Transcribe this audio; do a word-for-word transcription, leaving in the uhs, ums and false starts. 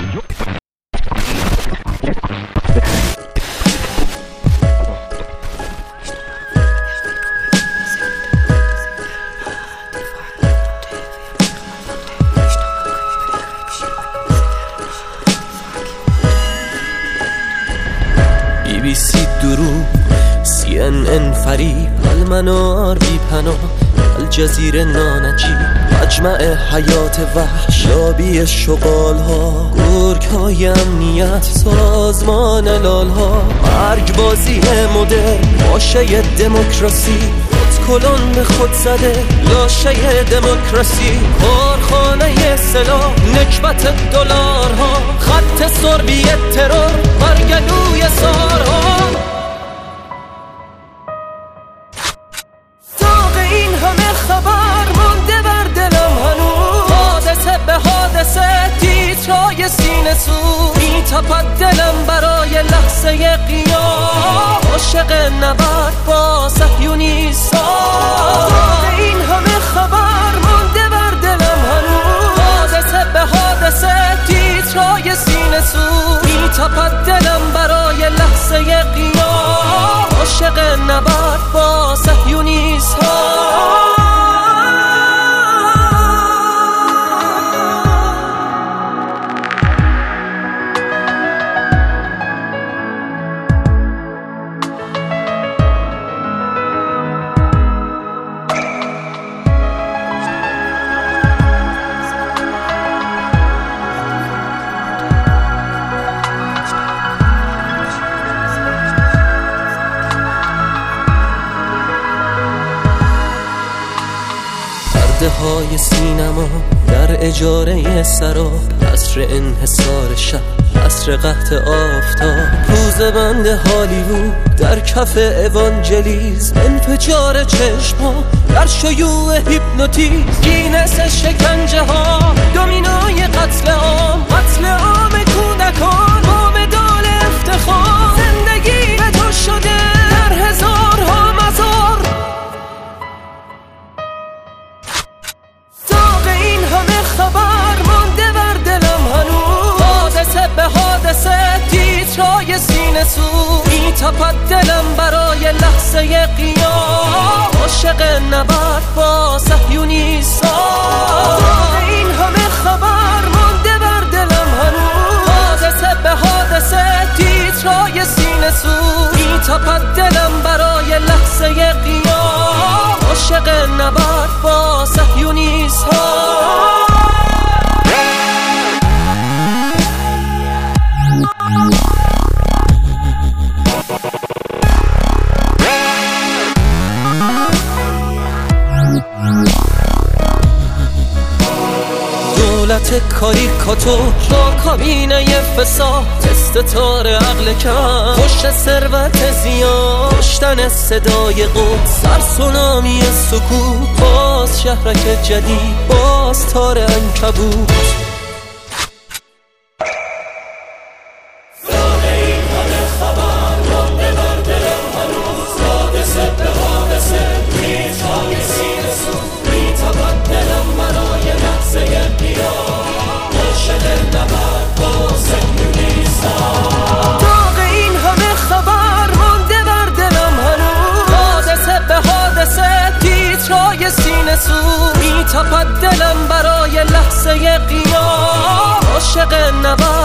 بی بی سی درو، سی ان ان فریب، المنار بی پناه، الجزیره نانجیب، مجمع حیات وحش، لابی شغال ها، گرگ های امنیت، سازمان لال ها، مرگ بازی مدرن، ماشه دموکراسی، کلون به خود زده لاشه دموکراسی، کارخانه سلاح، نکبت دلارها، خط سربی ترور، برگلوی سارها. داغ این همه خبر مانده بر دلم هنوز، حادثه به حادثه تیترای سینه سوز، میتپد دلم برای لحظه قیام، عاشق نبرد با صهیونیستا. داغ این همه خبر مانده بر دلم هنوز، حادثه به حادثه تیترای سینه سوز، میتپد دلم برای لحظه قیام، عاشق نبرد با صهیونیستا. پرده های سینما در اجاره سراب، عصر انحصار شب، عصر قحط آفتاب، کوزه بند هالیوود در کف اوانجلیز، انفجار چشما در شیوع هیپنوتیز، گینس شکنجه ها، دومینای قتل عام، قتل عام کودکان، با مدال افتخار، زندگی به تو شده در هزارها مزار. خبر مانده بر دلم هنوز، حادثه به حادثه تیترای سینه سوز، میتپد دلم برای لحظه قیام، عاشق نبرد با صهیونیستا. این همه خبر مانده بر دلم هنوز، حادثه به حادثه تیترای سینه سوز، میتپد دلم برای لحظه قیام، عاشق نبرد با صهیونیستا. دولت کاریکاتور با کابینه فساد، تست تار عقل کم، پشت ثروت زیاد، کشتن صدای قدس، سر سونامی سکوت، باز شهرک جدید، باز تار عنکبوت. میتپد دلم برای لحظه قیام، عاشق نبرد